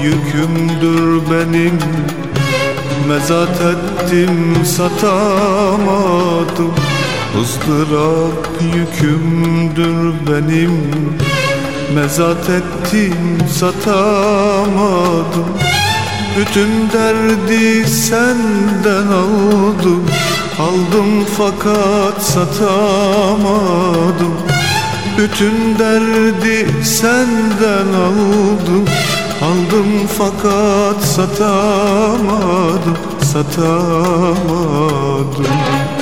yükümdür benim, mezat ettim satamadım. ızdırap yükümdür benim, mezat ettim satamadım. Bütün derdi senden aldım, aldım fakat satamadım. Bütün derdi senden aldım, aldım fakat satamadım, satamadım.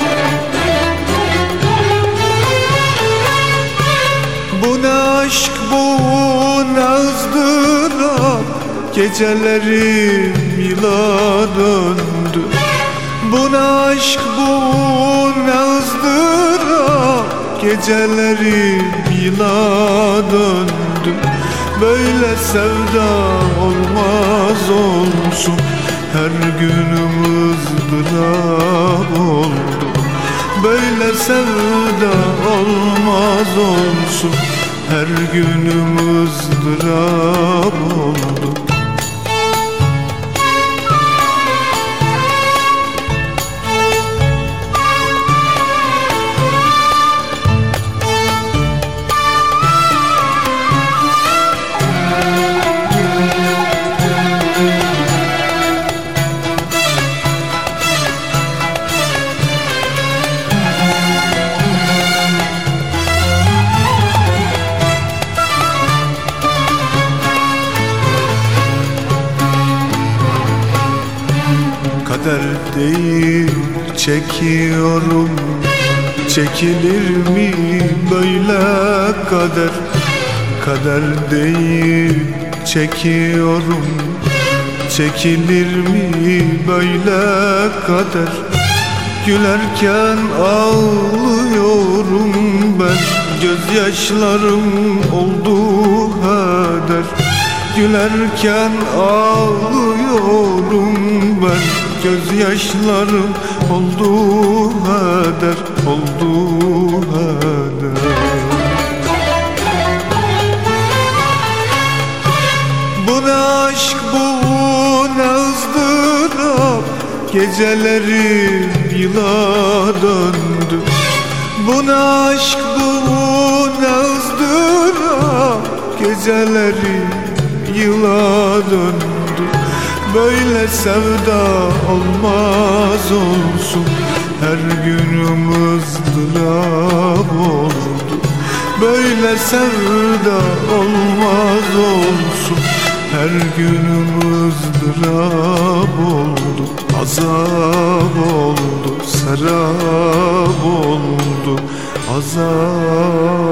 Bu ne aşk, bu ne ızdırap, gecelerim yıla döndü. Bu ne aşk, bu ne ızdırap, gecelerim yıla döndü. Böyle sevda olmaz olsun, her günüm ızdırap oldu. Böyle sevda olmaz olsun, her günüm ızdırap oldu. Kader değil çekiyorum, çekilir mi böyle kader? Kader değil çekiyorum, çekilir mi böyle kader? Gülerken ağlıyorum ben, gözyaşlarım oldu heder. Gülerken ağlıyorum ben, gözyaşlarım oldu heder, oldu heder. Bu ne aşk, bu ne ızdırap, gecelerim yıla döndü. Bu ne aşk, bu ne ızdırap, gecelerim yıla döndü. Böyle sevda olmaz olsun, her günüm ızdırap oldu. Böyle sevda olmaz olsun, her günüm ızdırap oldu. Azap oldu, serap oldu, azap